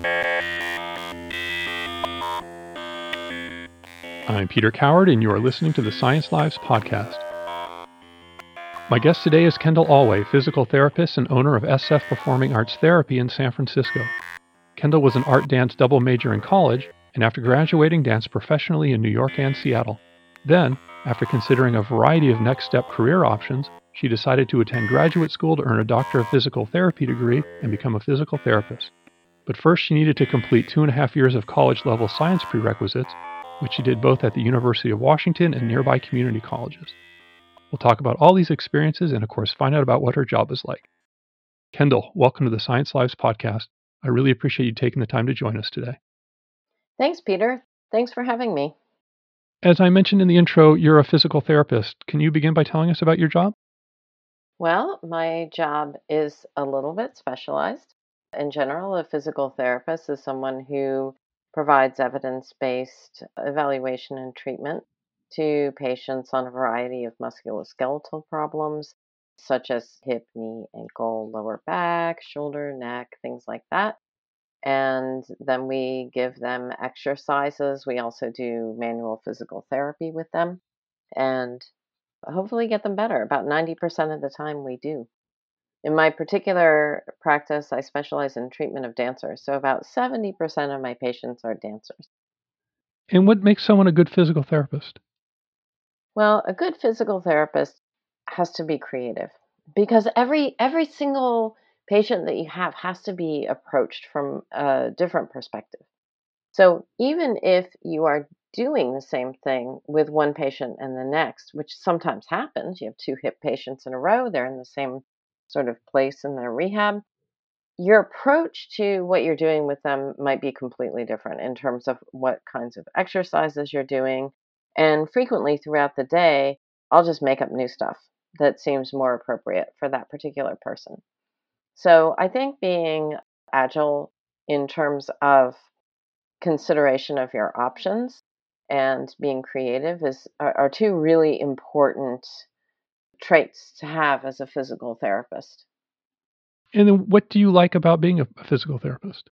I'm Peter Coward, and you are listening to the Science Lives podcast. My guest today is Kendall Alway, physical therapist and owner of SF Performing Arts Therapy in San Francisco. Kendall was an art dance double major in college, and after graduating, danced professionally in New York and Seattle. Then, after considering a variety of next step career options, she decided to attend graduate school to earn a Doctor of Physical Therapy degree and become a physical therapist. But first, she needed to complete 2.5 years of college-level science prerequisites, which she did both at the University of Washington and nearby community colleges. We'll talk about all these experiences and, of course, find out about what her job is like. Kendall, welcome to the Science Lives podcast. I really appreciate you taking the time to join us today. Thanks, Peter. Thanks for having me. As I mentioned in the intro, you're a physical therapist. Can you begin by telling us about your job? Well, my job is a little bit specialized. In general, a physical therapist is someone who provides evidence-based evaluation and treatment to patients on a variety of musculoskeletal problems, such as hip, knee, ankle, lower back, shoulder, neck, things like that. And then we give them exercises. We also do manual physical therapy with them and hopefully get them better. About 90% of the time we do. In my particular practice, I specialize in treatment of dancers. So about 70% of my patients are dancers. And what makes someone a good physical therapist? Well, a good physical therapist has to be creative because every single patient that you have has to be approached from a different perspective. So even if you are doing the same thing with one patient and the next, which sometimes happens, you have two hip patients in a row, they're in the same sort of place in their rehab, your approach to what you're doing with them might be completely different in terms of what kinds of exercises you're doing. And frequently throughout the day, I'll just make up new stuff that seems more appropriate for that particular person. So I think being agile in terms of consideration of your options and being creative are two really important traits to have as a physical therapist. And then what do you like about being a physical therapist?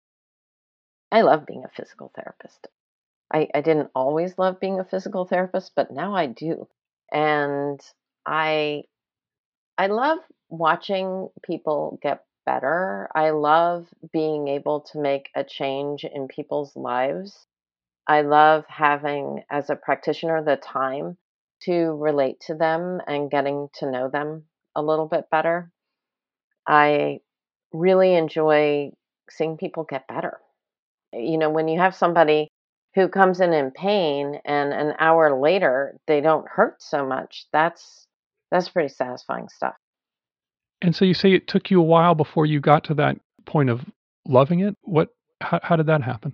I love being a physical therapist. I didn't always love being a physical therapist, but now I do. And I I love watching people get better. I love being able to make a change in people's lives. I love having, as a practitioner, the time to relate to them and getting to know them a little bit better. I really enjoy seeing people get better. When you have somebody who comes in pain and an hour later they don't hurt so much, that's pretty satisfying stuff. And so you say it took you a while before you got to that point of loving it. How did that happen?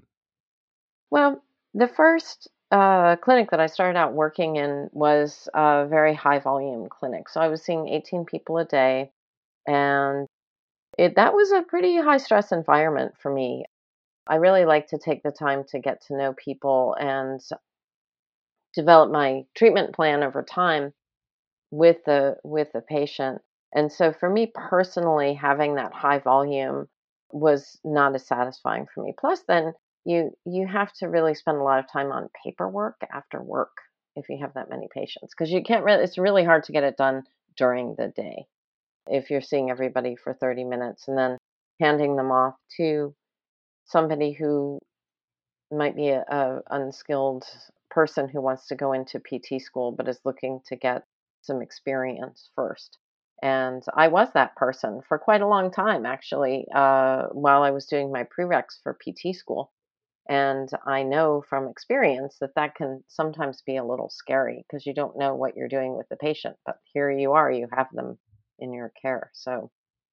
Well, the first clinic that I started out working in was a very high volume clinic. So I was seeing 18 people a day, and that was a pretty high stress environment for me. I really like to take the time to get to know people and develop my treatment plan over time with the patient. And so for me personally, having that high volume was not as satisfying for me. Plus then you have to really spend a lot of time on paperwork after work if you have that many patients because you can't really it's really hard to get it done during the day if you're seeing everybody for 30 minutes and then handing them off to somebody who might be a unskilled person who wants to go into PT school but is looking to get some experience first. And I was that person for quite a long time, actually, while I was doing my prereqs for PT school. And I know from experience that that can sometimes be a little scary because you don't know what you're doing with the patient. But here you are, you have them in your care. So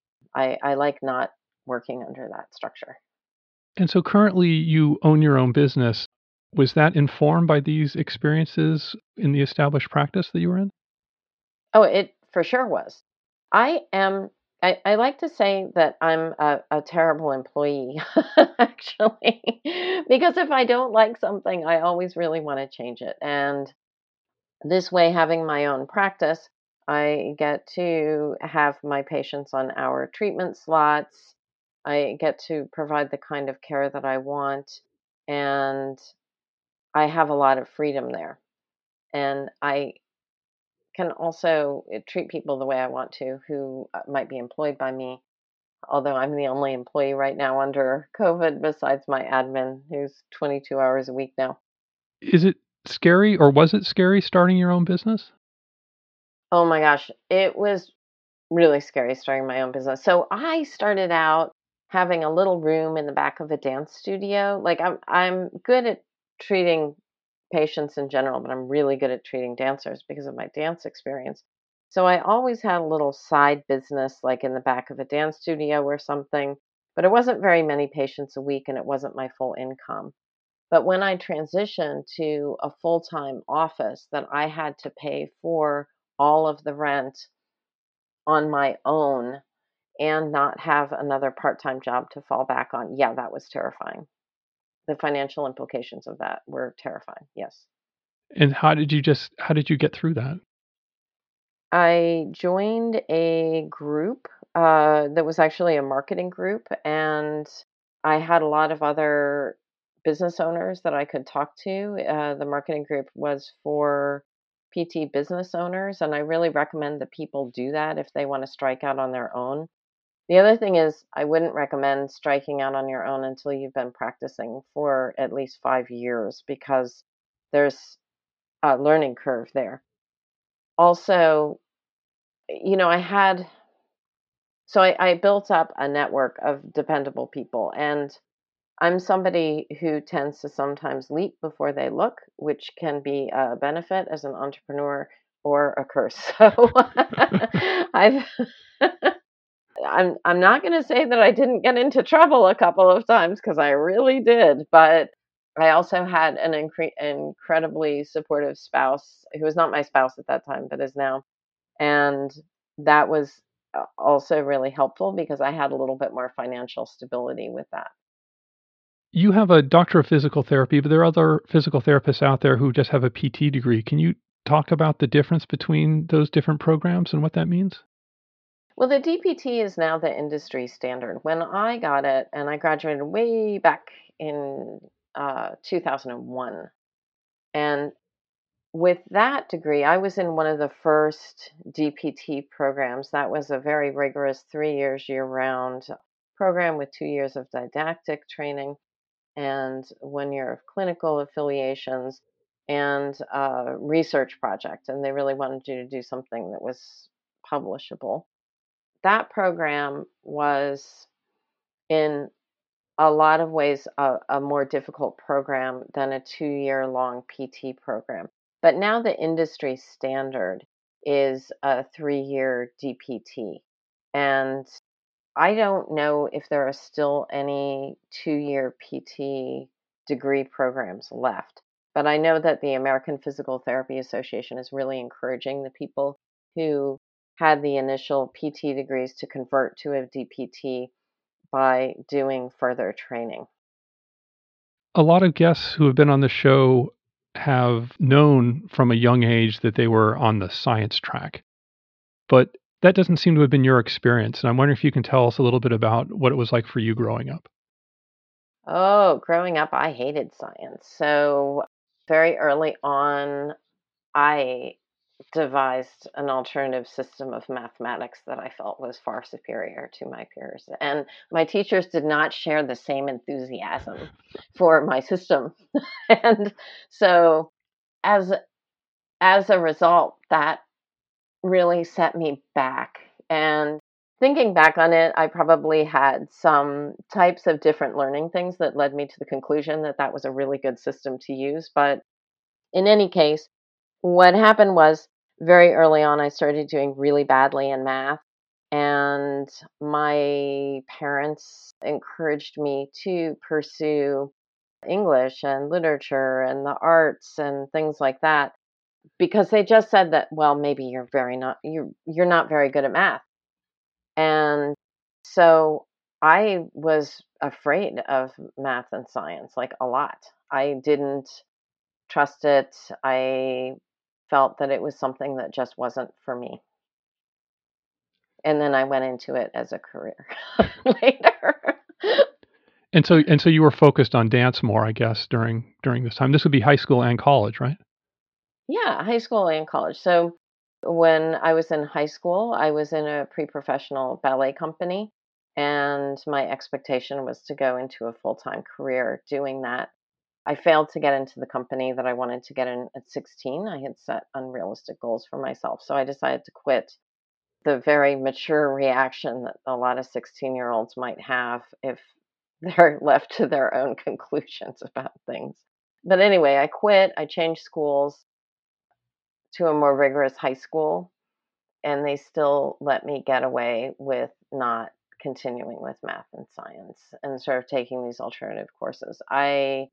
I like not working under that structure. And so currently you own your own business. Was that informed by these experiences in the established practice that you were in? Oh, it for sure was. I am I like to say that I'm a terrible employee, actually, because if I don't like something, I always really want to change it. And this way, having my own practice, I get to have my patients on our treatment slots. I get to provide the kind of care that I want, and I have a lot of freedom there. And I can also treat people the way I want to who might be employed by me, although I'm the only employee right now under COVID besides my admin, who's 22 hours a week now. Is it scary or was it scary starting your own business? Oh my gosh, it was really scary starting my own business. So I started out having a little room in the back of a dance studio. Like I'm good at treating patients in general, but I'm really good at treating dancers because of my dance experience. So I always had a little side business like in the back of a dance studio or something, but it wasn't very many patients a week and it wasn't my full income. But when I transitioned to a full-time office that I had to pay for all of the rent on my own and not have another part-time job to fall back on. Yeah, that was terrifying. The financial implications of that were terrifying. Yes. And how did you get through that? I joined a group that was actually a marketing group, and I had a lot of other business owners that I could talk to. The marketing group was for PT business owners, and I really recommend that people do that if they want to strike out on their own. The other thing is, I wouldn't recommend striking out on your own until you've been practicing for at least 5 years because there's a learning curve there. Also, I had, so I built up a network of dependable people, and I'm somebody who tends to sometimes leap before they look, which can be a benefit as an entrepreneur or a curse. So I've I'm not going to say that I didn't get into trouble a couple of times because I really did, but I also had an incredibly supportive spouse who was not my spouse at that time, but is now, and that was also really helpful because I had a little bit more financial stability with that. You have a doctor of physical therapy, but there are other physical therapists out there who just have a PT degree. Can you talk about the difference between those different programs and what that means? Well, the DPT is now the industry standard. When I got it, and I graduated way back in 2001, and with that degree, I was in one of the first DPT programs. That was a very rigorous 3 years year round program with 2 years of didactic training and 1 year of clinical affiliations and a research project. And they really wanted you to do something that was publishable. That program was in a lot of ways a more difficult program than a 2 year long PT program. But now the industry standard is a 3 year DPT. And I don't know if there are still any 2 year PT degree programs left. But I know that the American Physical Therapy Association is really encouraging the people who had the initial PT degrees to convert to a DPT by doing further training. A lot of guests who have been on the show have known from a young age that they were on the science track, but that doesn't seem to have been your experience. And I'm wondering if you can tell us a little bit about what it was like for you growing up. Oh, growing up, I hated science. So very early on, I devised an alternative system of mathematics that I felt was far superior to my peers. And my teachers did not share the same enthusiasm for my system. And so as as a result, that really set me back. And thinking back on it, I probably had some types of different learning things that led me to the conclusion that that was a really good system to use. But in any case, what happened was very early on, I started doing really badly in math. And my parents encouraged me to pursue English and literature and the arts and things like that because they just said that, well, maybe you're not very good at math. And so I was afraid of math and science, like a lot. I didn't trust it. I felt that it was something that just wasn't for me. And then I went into it as a career later. And so you were focused on dance more, I guess, during this time. This would be high school and college, right? Yeah, high school and college. So when I was in high school, I was in a pre-professional ballet company, and my expectation was to go into a full-time career doing that. I failed to get into the company that I wanted to get in at 16. I had set unrealistic goals for myself, so I decided to quit. The very mature reaction that a lot of 16-year-olds might have if they're left to their own conclusions about things. But anyway, I quit. I changed schools to a more rigorous high school, and they still let me get away with not continuing with math and science and sort of taking these alternative courses. I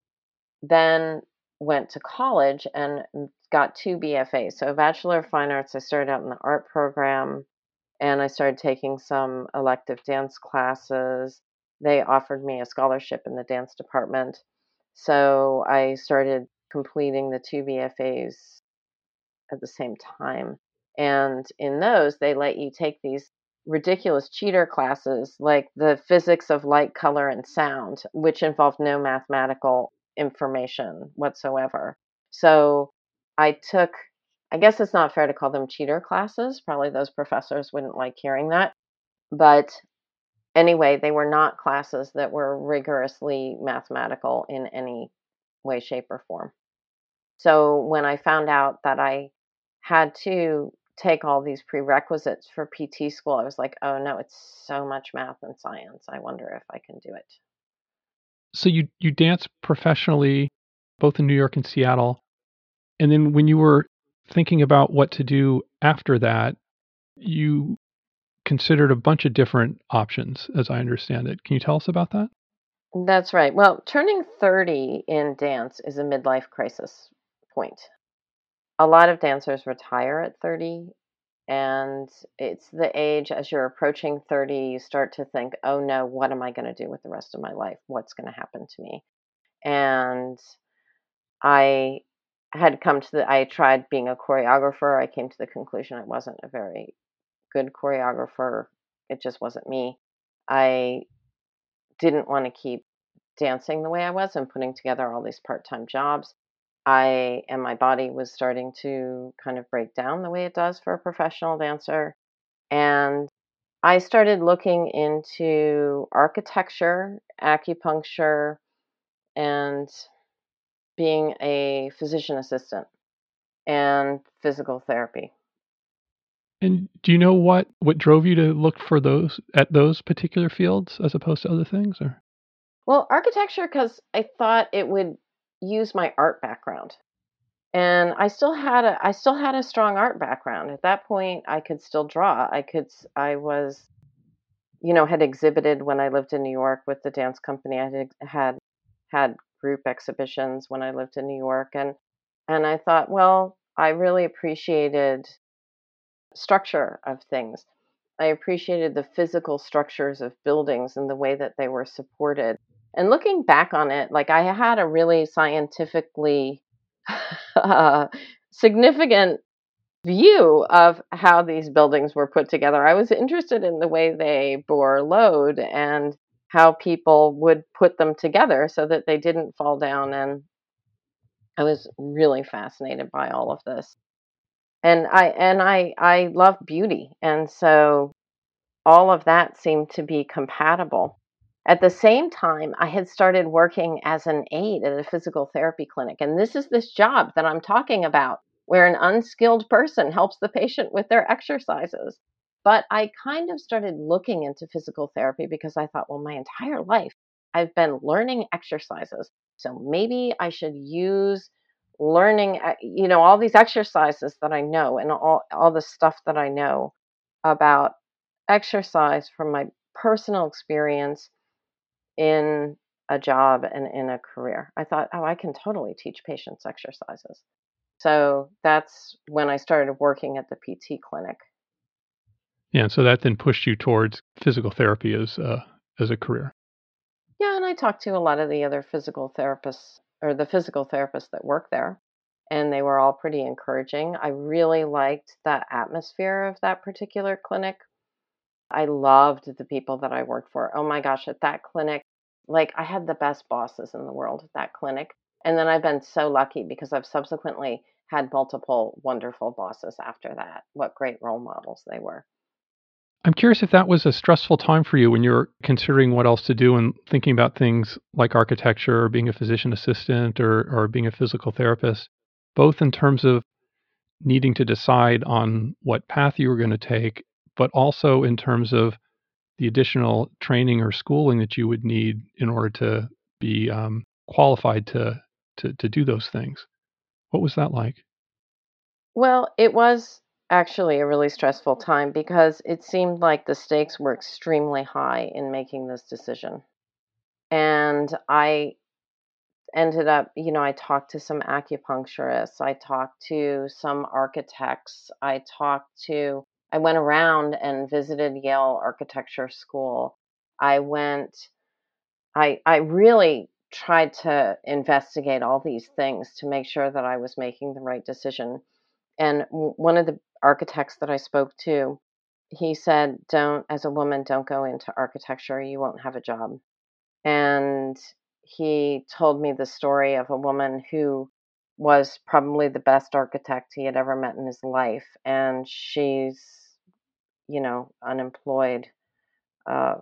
then went to college and got two BFAs. So, a Bachelor of Fine Arts, I started out in the art program and I started taking some elective dance classes. They offered me a scholarship in the dance department. So, I started completing the two BFAs at the same time. And in those, they let you take these ridiculous cheater classes like the physics of light, color, and sound, which involved no mathematical information whatsoever. So I took, I guess it's not fair to call them cheater classes. Probably those professors wouldn't like hearing that. But anyway, they were not classes that were rigorously mathematical in any way, shape, or form. So when I found out that I had to take all these prerequisites for PT school, I was like, oh no, it's so much math and science. I wonder if I can do it. So you dance professionally both in New York and Seattle. And then when you were thinking about what to do after that, you considered a bunch of different options, as I understand it. Can you tell us about that? That's right. Well, turning 30 in dance is a midlife crisis point. A lot of dancers retire at 30, and it's the age as you're approaching 30, you start to think, oh no, what am I going to do with the rest of my life? What's going to happen to me? And I I tried being a choreographer. I came to the conclusion I wasn't a very good choreographer. It just wasn't me. I didn't want to keep dancing the way I was and putting together all these part-time jobs. And my body was starting to kind of break down the way it does for a professional dancer. And I started looking into architecture, acupuncture, and being a physician assistant and physical therapy. And do you know what drove you to look for those particular fields as opposed to other things, or? Well, architecture, because I thought it would use my art background. And I still had a strong art background. At that point, I could still draw. I was, had exhibited when I lived in New York with the dance company. I had group exhibitions when I lived in New York, and I thought, well, I really appreciated structure of things. I appreciated the physical structures of buildings and the way that they were supported. And looking back on it, like I had a really scientifically uh, significant view of how these buildings were put together. I was interested in the way they bore load and how people would put them together so that they didn't fall down. And I was really fascinated by all of this. And I love beauty. And so all of that seemed to be compatible. At the same time, I had started working as an aide at a physical therapy clinic. And this is this job that I'm talking about, where an unskilled person helps the patient with their exercises. But I kind of started looking into physical therapy because I thought, well, my entire life I've been learning exercises. So maybe I should use learning, all these exercises that I know and all the stuff that I know about exercise from my personal experience in a job and in a career. I thought, oh, I can totally teach patients exercises. So that's when I started working at the PT clinic. Yeah, and so that then pushed you towards physical therapy as a career. Yeah, and I talked to a lot of the other physical therapists or the physical therapists that work there, and they were all pretty encouraging. I really liked the atmosphere of that particular clinic. I loved the people that I worked for. Oh my gosh, at that clinic, like I had the best bosses in the world at that clinic. And then I've been so lucky because I've subsequently had multiple wonderful bosses after that. What great role models they were. I'm curious if that was a stressful time for you when you're considering what else to do and thinking about things like architecture or being a physician assistant or being a physical therapist, both in terms of needing to decide on what path you were going to take, but also in terms of the additional training or schooling that you would need in order to be qualified to do those things. What was that like? Well, it was actually a really stressful time because it seemed like the stakes were extremely high in making this decision. And I ended up, I talked to some acupuncturists, I talked to some architects, I went around and visited Yale Architecture School. I went, I really tried to investigate all these things to make sure that I was making the right decision. And one of the architects that I spoke to, he said, don't, as a woman, don't go into architecture. You won't have a job. And he told me the story of a woman who was probably the best architect he had ever met in his life. And she's, unemployed uh,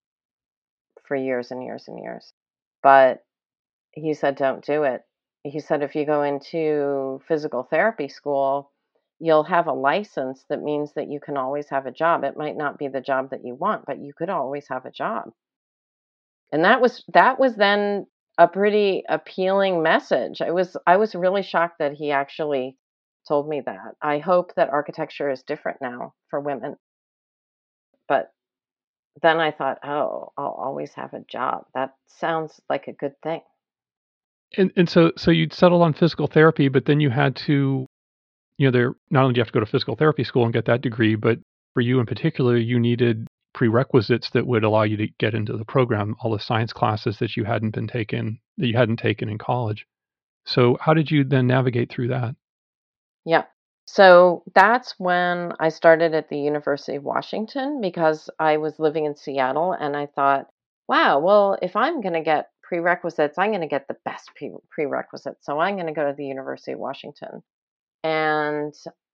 for years and years and years. But he said, don't do it. He said, if you go into physical therapy school, you'll have a license that means that you can always have a job. It might not be the job that you want, but you could always have a job. And that was then a pretty appealing message. I was really shocked that he actually told me that. I hope that architecture is different now for women. But then I thought, oh, I'll always have a job. That sounds like a good thing. And so you'd settled on physical therapy, but then you had to, there not only do you have to go to physical therapy school and get that degree, but for you in particular, you needed prerequisites that would allow you to get into the program, all the science classes that you hadn't taken in college. So how did you then navigate through that? Yeah. So that's when I started at the University of Washington because I was living in Seattle and I thought, wow, well, if I'm going to get prerequisites, I'm going to get the best prerequisites. So I'm going to go to the University of Washington. And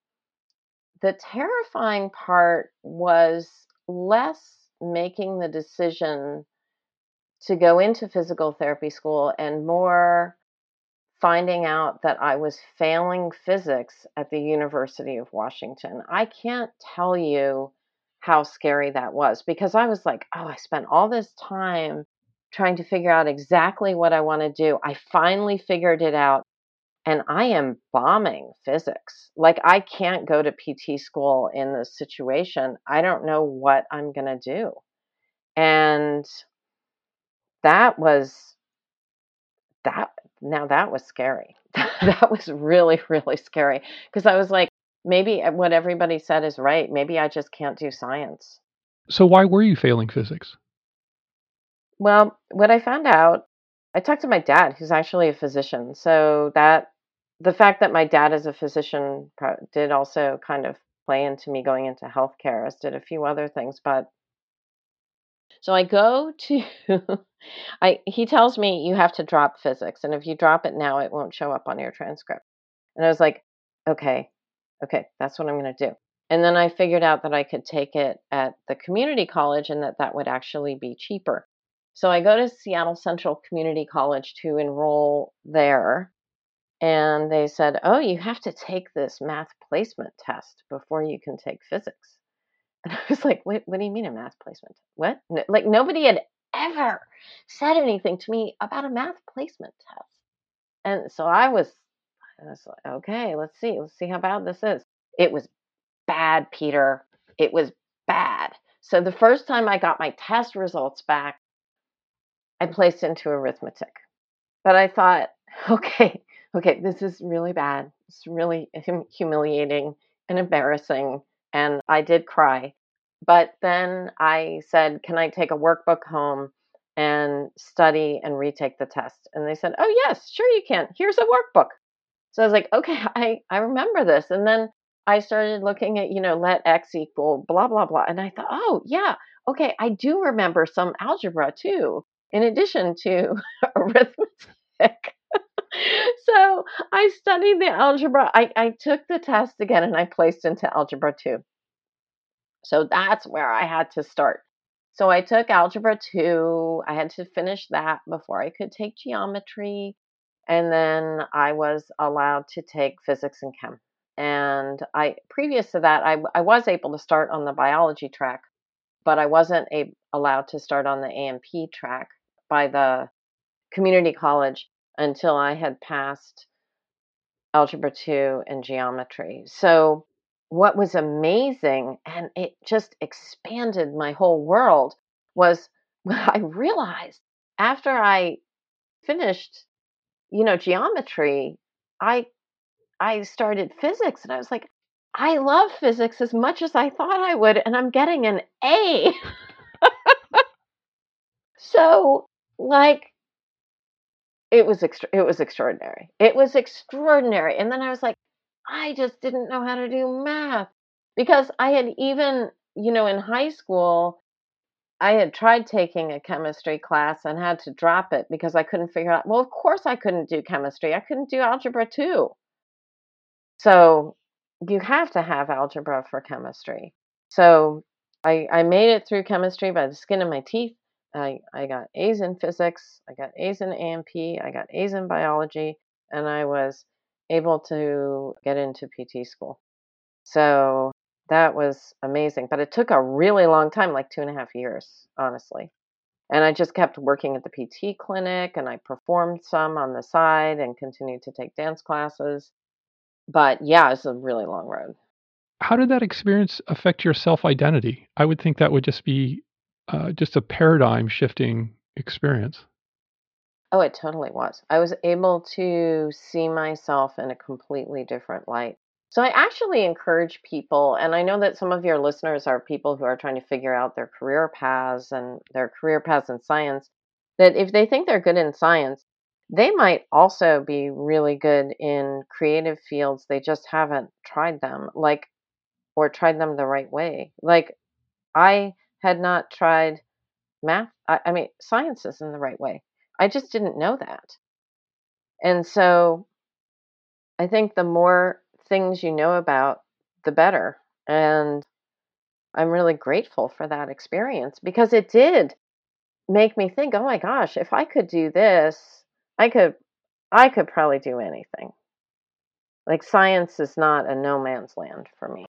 the terrifying part was less making the decision to go into physical therapy school and more finding out that I was failing physics at the University of Washington. I can't tell you how scary that was because I was like, oh, I spent all this time trying to figure out exactly what I want to do. I finally figured it out and I am bombing physics. Like, I can't go to PT school in this situation. I don't know what I'm going to do. And that was that now that was scary. That was really, really scary because I was like, maybe what everybody said is right. Maybe I just can't do science. So why were you failing physics? Well, what I found out, I talked to my dad, who's actually a physician. So that the fact that my dad is a physician did also kind of play into me going into healthcare, as did a few other things. But so I go to I he tells me you have to drop physics, and if you drop it now, it won't show up on your transcript. And I was like, okay, okay, that's what I'm going to do. And then I figured out that I could take it at the community college and that would actually be cheaper. So I go to Seattle Central Community College to enroll there. And they said, oh, you have to take this math placement test before you can take physics. And I was like, what do you mean a math placement? What? Like nobody had ever said anything to me about a math placement test. And so I was like, okay, Let's see how bad this is. It was bad, Peter. It was bad. So the first time I got my test results back, I placed into arithmetic. But I thought, okay, okay, this is really bad. It's really humiliating and embarrassing. And I did cry. But then I said, can I take a workbook home and study and retake the test? And they said, oh, yes, sure you can. Here's a workbook. So I was like, okay, I remember this. And then I started looking at, let x equal blah, blah, blah. And I thought, oh, yeah, okay, I do remember some algebra too, in addition to arithmetic. So I studied the algebra. I took the test again and I placed into algebra 2. So that's where I had to start. So I took algebra 2. I had to finish that before I could take geometry. And then I was allowed to take physics and chem. And previous to that, I was able to start on the biology track, but I wasn't allowed to start on the A&P track by the community college until I had passed algebra 2 and geometry. So what was amazing, and it just expanded my whole world, was what I realized after I finished, geometry, I I started physics and I was like, I love physics as much as I thought I would, and I'm getting an A. So, like, it was extraordinary. It was extraordinary. And then I was like, I just didn't know how to do math because I had even, in high school, I had tried taking a chemistry class and had to drop it because I couldn't figure out. Well, of course I couldn't do chemistry. I couldn't do algebra 2. So you have to have algebra for chemistry. So I made it through chemistry by the skin of my teeth. I got A's in physics, I got A's in A&P, I got A's in biology, and I was able to get into PT school. So that was amazing. But it took a really long time, like 2.5 years, honestly. And I just kept working at the PT clinic and I performed some on the side and continued to take dance classes. But yeah, it's a really long road. How did that experience affect your self-identity? I would think that would just be just a paradigm shifting experience. Oh, it totally was. I was able to see myself in a completely different light. So I actually encourage people, and I know that some of your listeners are people who are trying to figure out their career paths and their career paths in science, that if they think they're good in science, they might also be really good in creative fields. They just haven't tried them, or tried them the right way. Like I had not tried math. I mean, science isn't the right way. I just didn't know that. And so I think the more things you know about, the better. And I'm really grateful for that experience because it did make me think, oh my gosh, if I could do this, I could I could probably do anything. Like science is not a no man's land for me.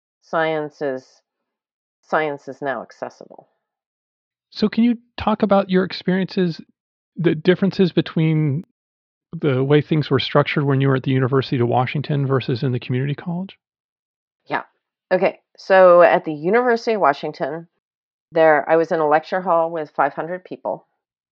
Science is now accessible. So can you talk about your experiences, the differences between the way things were structured when you were at the University of Washington versus in the community college? Yeah. Okay. So at the University of Washington, I was in a lecture hall with 500 people.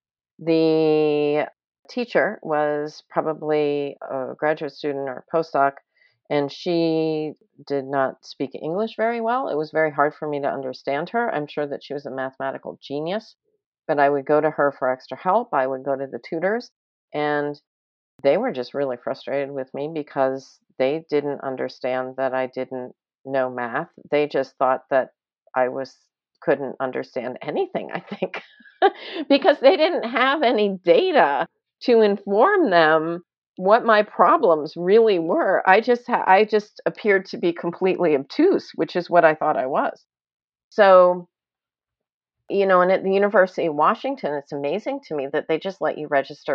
The teacher was probably a graduate student or a postdoc, and she did not speak English very well. It was very hard for me to understand her. I'm sure that she was a mathematical genius, but I would go to her for extra help. I would go to the tutors, and they were just really frustrated with me because they didn't understand that I didn't know math. They just thought that I was couldn't understand anything, I think, because they didn't have any data to inform them what my problems really were. I just appeared to be completely obtuse, which is what I thought I was. So, and at the University of Washington, it's amazing to me that they just let you register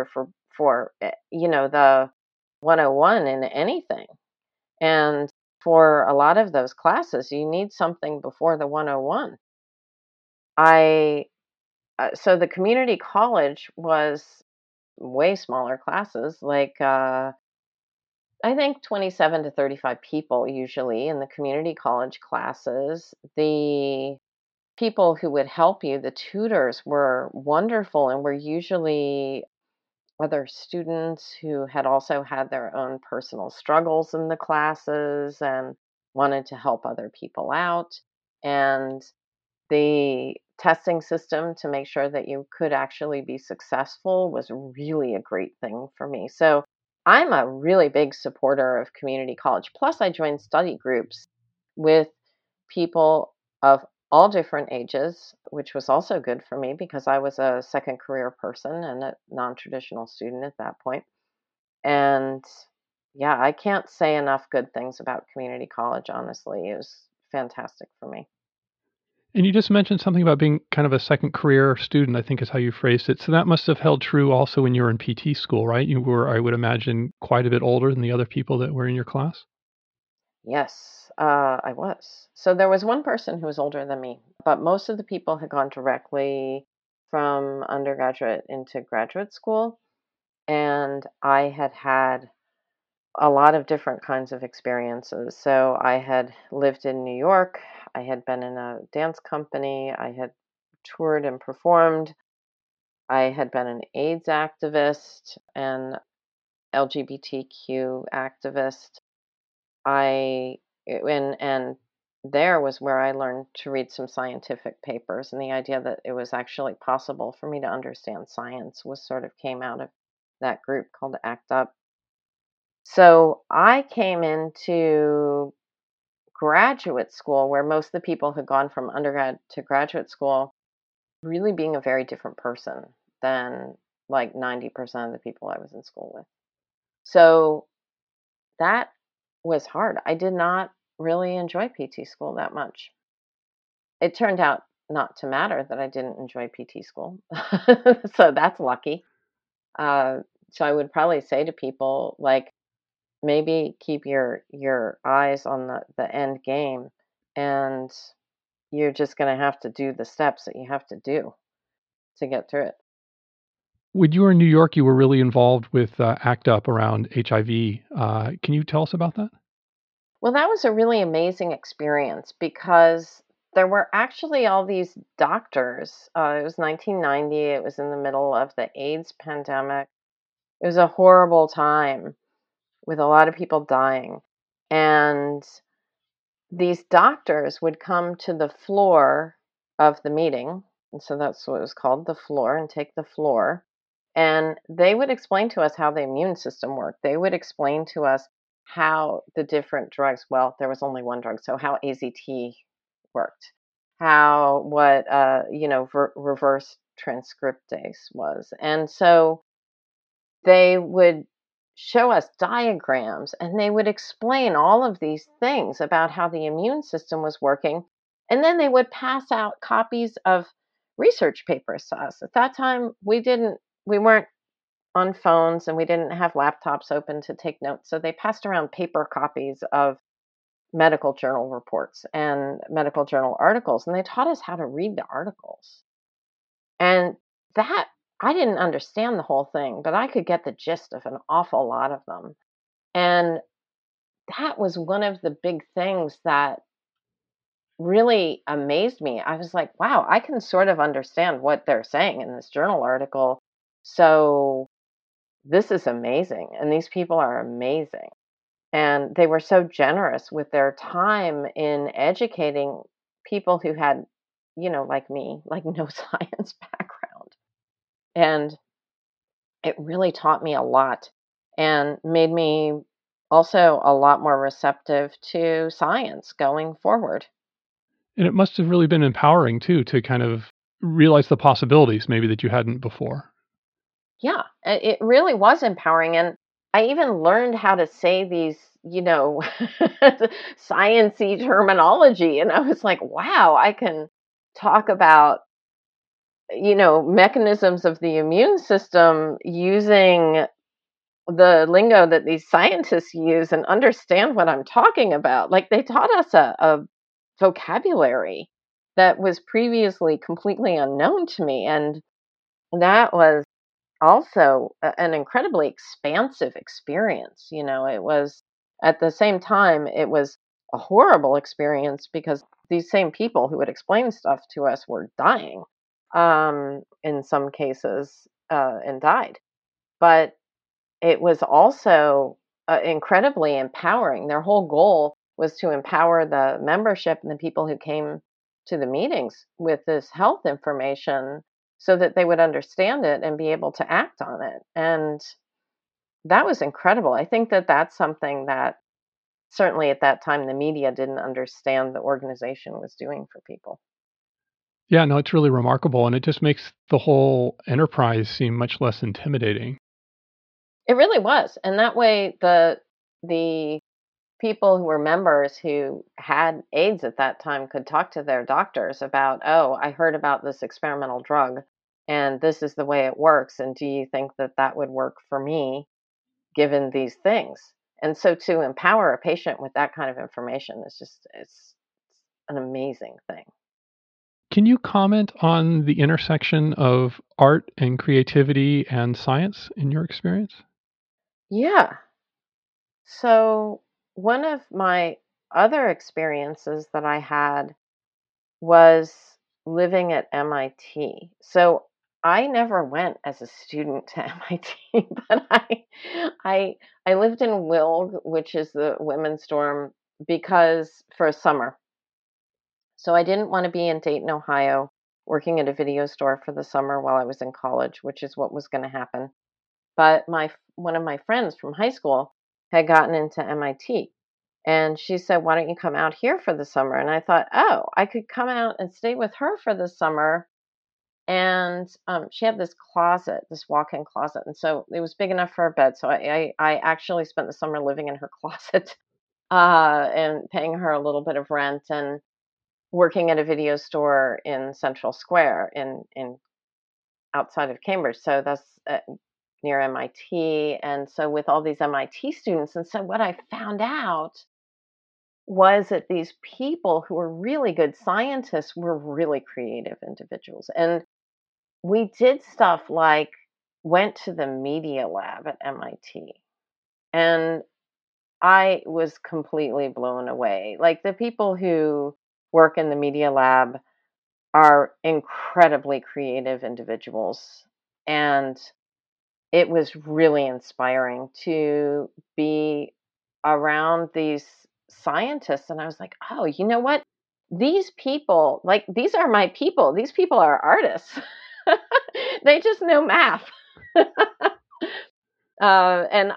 for the 101 in anything. And for a lot of those classes, you need something before the 101. I So the community college was way smaller classes, like I think 27 to 35 people usually in the community college classes. The people who would help you, the tutors, were wonderful and were usually other students who had also had their own personal struggles in the classes and wanted to help other people out. And the testing system to make sure that you could actually be successful was really a great thing for me. So I'm a really big supporter of community college. Plus, I joined study groups with people of all different ages, which was also good for me because I was a second career person and a non-traditional student at that point. And yeah, I can't say enough good things about community college, honestly. It was fantastic for me. And you just mentioned something about being kind of a second career student, I think is how you phrased it. So that must have held true also when you were in PT school, right? You were, I would imagine, quite a bit older than the other people that were in your class. Yes, I was. So there was one person who was older than me, but most of the people had gone directly from undergraduate into graduate school. And I had had a lot of different kinds of experiences. So I had lived in New York, I had been in a dance company, I had toured and performed, I had been an AIDS activist and LGBTQ activist. I and there was where I learned to read some scientific papers, and the idea that it was actually possible for me to understand science was sort of came out of that group called ACT UP. So I came into graduate school where most of the people had gone from undergrad to graduate school really being a very different person than like 90% of the people I was in school with. So that was hard. I did not really enjoy PT school that much. It turned out not to matter that I didn't enjoy PT school. So that's lucky. Uh, so I would probably say to people like, maybe keep your eyes on the end game, and you're just going to have to do the steps that you have to do to get through it. When you were in New York, you were really involved with ACT UP around HIV. Can you tell us about that? Well, that was a really amazing experience because there were actually all these doctors. It was 1990. It was in the middle of the AIDS pandemic. It was a horrible time with a lot of people dying. And these doctors would come to the floor of the meeting, and so that's what it was called, the floor, and take the floor. And they would explain to us how the immune system worked. They would explain to us how the different drugs, well, there was only one drug, so how AZT worked, how what reverse transcriptase was. And so they would show us diagrams and they would explain all of these things about how the immune system was working. And then they would pass out copies of research papers to us. At that time, we weren't on phones and we didn't have laptops open to take notes. So they passed around paper copies of medical journal reports and medical journal articles. And they taught us how to read the articles. And that I didn't understand the whole thing, but I could get the gist of an awful lot of them. And that was one of the big things that really amazed me. I was like, wow, I can sort of understand what they're saying in this journal article. So this is amazing. And these people are amazing. And they were so generous with their time in educating people who had, like me, like no science background. And it really taught me a lot and made me also a lot more receptive to science going forward. And it must have really been empowering too to kind of realize the possibilities maybe that you hadn't before. Yeah, it really was empowering. And I even learned how to say these, science-y terminology. And I was like, wow, I can talk about, mechanisms of the immune system using the lingo that these scientists use and understand what I'm talking about. Like they taught us a vocabulary that was previously completely unknown to me. And that was also an incredibly expansive experience. It was at the same time, it was a horrible experience because these same people who would explain stuff to us were dying in some cases and died. But it was also incredibly empowering. Their whole goal was to empower the membership and the people who came to the meetings with this health information so that they would understand it and be able to act on it. And that was incredible. I think that that's something that certainly at that time, the media didn't understand the organization was doing for people. Yeah, no, it's really remarkable, and it just makes the whole enterprise seem much less intimidating. It really was, and that way the people who were members who had AIDS at that time could talk to their doctors about, "Oh, I heard about this experimental drug, and this is the way it works, and do you think that that would work for me given these things?" And so to empower a patient with that kind of information is just it's an amazing thing. Can you comment on the intersection of art and creativity and science in your experience? Yeah. So one of my other experiences that I had was living at MIT. So I never went as a student to MIT, but I I lived in Wilg, which is the women's dorm, because for a summer. So I didn't want to be in Dayton, Ohio, working at a video store for the summer while I was in college, which is what was going to happen. But my one of my friends from high school had gotten into MIT, and she said, "Why don't you come out here for the summer?" And I thought, "Oh, I could come out and stay with her for the summer." And she had this closet, this walk-in closet, and so it was big enough for a bed. So I actually spent the summer living in her closet, and paying her a little bit of rent and working at a video store in Central Square in outside of Cambridge. So that's near MIT. And so with all these MIT students, and so what I found out was that these people who were really good scientists were really creative individuals. And we did stuff like went to the media lab at MIT. And I was completely blown away. Like the people who work in the media lab are incredibly creative individuals. And it was really inspiring to be around these scientists. And I was like, oh, you know what? These people, like, these are my people. These people are artists. They just know math. And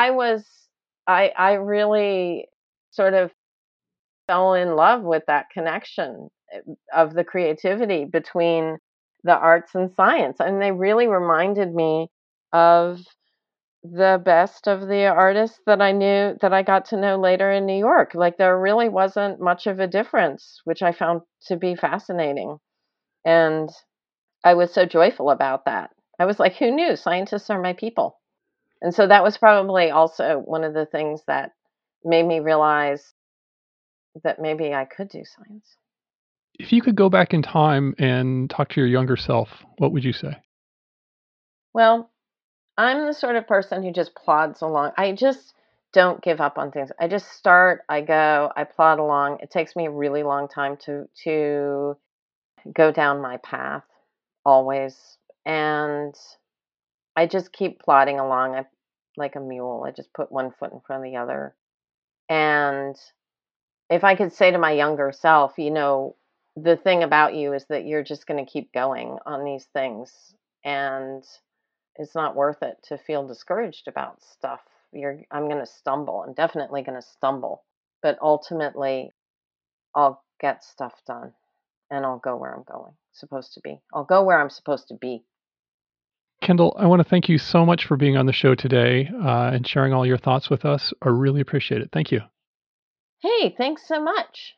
I really sort of fell in love with that connection of the creativity between the arts and science. And they really reminded me of the best of the artists that I knew that I got to know later in New York. Like there really wasn't much of a difference, which I found to be fascinating. And I was so joyful about that. I was like, who knew? Scientists are my people. And so that was probably also one of the things that made me realize that maybe I could do science. If you could go back in time and talk to your younger self, what would you say? Well, I'm the sort of person who just plods along. I just don't give up on things. I just start, I go, I plod along. It takes me a really long time to go down my path always. And I just keep plodding along. I like a mule. I just put one foot in front of the other. And if I could say to my younger self, the thing about you is that you're just going to keep going on these things. And it's not worth it to feel discouraged about stuff. I'm going to stumble. I'm definitely going to stumble, but ultimately I'll get stuff done and I'll go where I'm supposed to be. I'll go where I'm supposed to be. Kendall, I want to thank you so much for being on the show today and sharing all your thoughts with us. I really appreciate it. Thank you. Hey, thanks so much.